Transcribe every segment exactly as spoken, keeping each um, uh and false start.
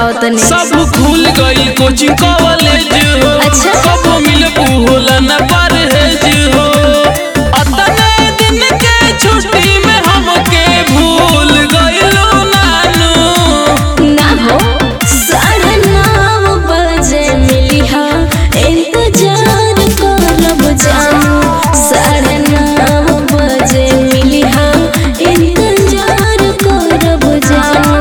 पाओ तनी। सब खुल गई कोचिंग कॉलेज हो। अच्छा कब मिलबू होला न परहेज हो। अतने दिन के छुट्टी में हमके भूल गइलो नानू। ना हो साढ़े नौ बजे मिली हा इंतजार करब जानू। साढ़े नौ बजे मिली हा इंतजार करब जानू।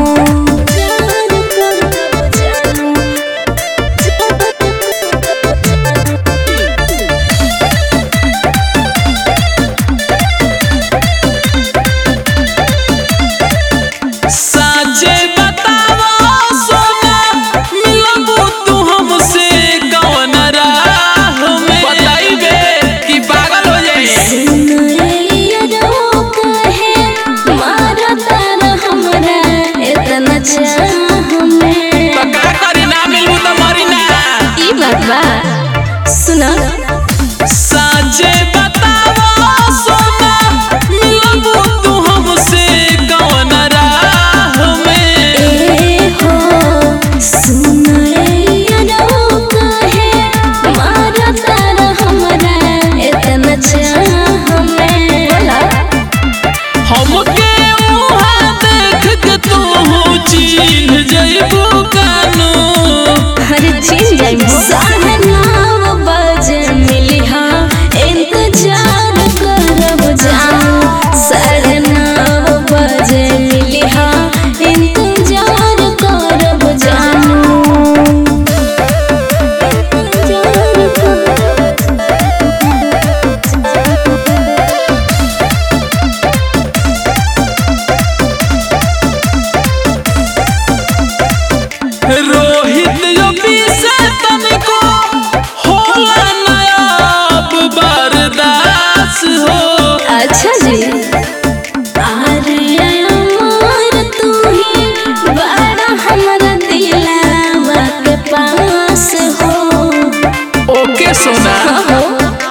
साचे बतावा सोना मिलबू तू हमसे कौन राह में। बताइबे कि पागल हो जाई। सुनैया रो कहे मारा तारा हमरा इतना चाह में। तो का करी ना मिलबू तो मरी ना। ई बात बा सुना साचे बतावा सोना मिलबू तू हमसे कौन राह में। ए हो सुनैया रो कहे मारा तारा हमरा इतना चाह में। बोला हमके उहाँ देख के तू चिन्ह जइबू कानू। हर चीज जाइम साढ़े नौ बजे मिली हा इंतजार करब जानू। साढ़े नौ बजे मिली हा इंतजार करब जानू। रोहित योगी से तनिको होला नायाब बर्दास हो। अच्छा जी अरे अमर तू ही बड़ा हमरा दिलवा के पास हो। ओके सोना हो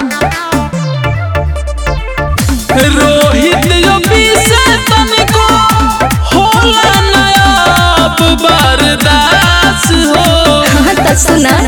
रोहित योगी से तनिको होला नायाब बर्दास हो। हाँ तो सुना